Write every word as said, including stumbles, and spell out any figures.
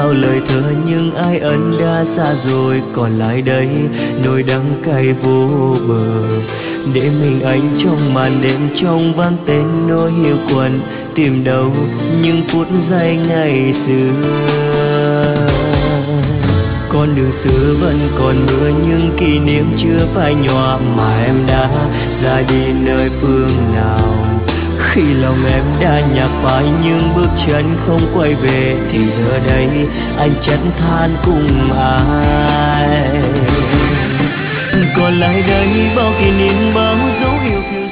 bao lời thơ nhưng ai ân đã xa rồi, còn lại đây nỗi đắng cay vô bờ. Để mình anh trong màn đêm trong vang tên nỗi hiu quạnh, tìm đâu những phút giây ngày xưa. Con đường xưa vẫn còn mưa nhưng kỷ niệm chưa phai nhòa, mà em đã ra đi nơi phương nào. Khi lòng em đã nhạt phai nhưng bước chân không quay về, thì giờ đây anh chân than cùng ai. Còn lại đây bao kỷ niệm bao dấu yêu thương.